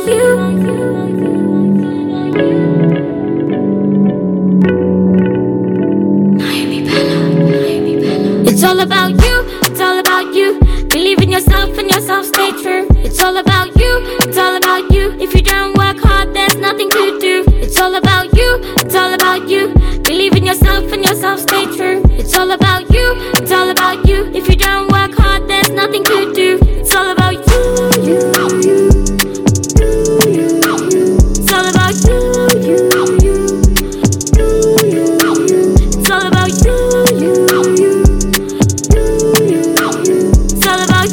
It's all about you, it's all about you. Believe in yourself and yourself, stay true. It's all about you, it's all about you. If you don't work hard, there's nothing to do. It's all about you, it's all about you. Believe in yourself and yourself, stay true. It's all about you, it's all about you. If you don't work hard, there's nothing to do. It's all about you, you, you. It's all about you, you, you. It's all about you, you, you. It's all about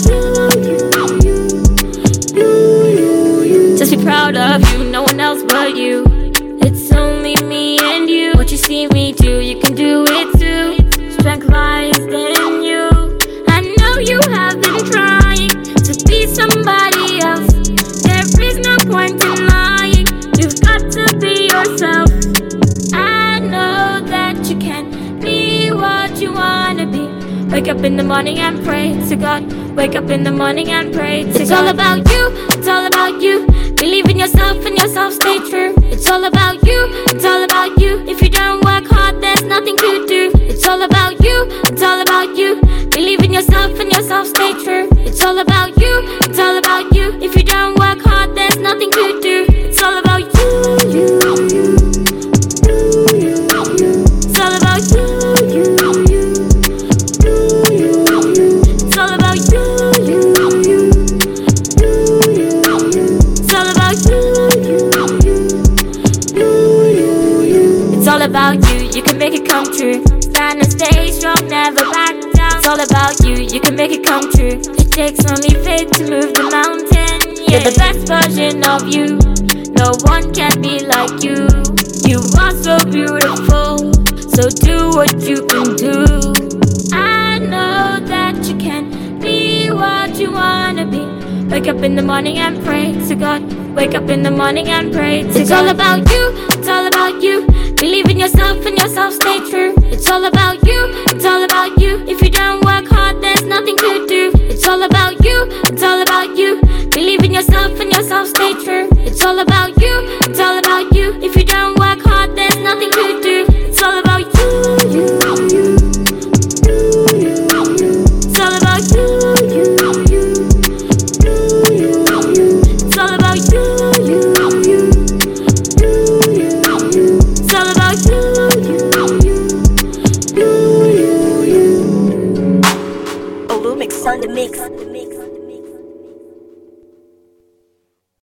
you. Just be proud of you, no one else but you. It's only me and you. What you see me do, you can do it too. Strength lies in you. I know you have been trying to be somebody else. There is no point in lying. You've got to be yourself. I know that you can be what you wanna be. Wake up in the morning and pray to God. Wake up in the morning and pray to God. It's all about you, it's all about you. Believe in yourself and yourself, stay true. It's all about you, it's all about you. If you don't work hard, there's nothing to do. It's all about you, it's all about you. Believe in yourself and yourself, stay true. It's all about you, it's all about you. If you don't work hard, there's nothing to do. It's all about you, you, you. It's all about you, you, you. It's all about you, you, you. It's all about you, you. It's all about you, you can make it come true. Stand and stay strong, never back down. It's all about you, you can make it come true. It takes only faith to move the mountain, yeah. You're the best version of you. No one can be like you. You are so beautiful, so do what you can do. I know that you can be what you wanna be. Wake up in the morning and pray to God. Wake up in the morning and pray to God. It's all about you, it's all about you. Believe in yourself and yourself, stay true. It's all about you, it's all about you. If you don't work hard, there's nothing to do. It's all about you, it's all about you. Believe in yourself and yourself, stay true. It's all about you, it's all about you. If you don't work hard, there's nothing to do. It's all about you, you, you. It's all about you, you, you. It's all about you, you, you. It's all about you, you, you. Olumix on the mix.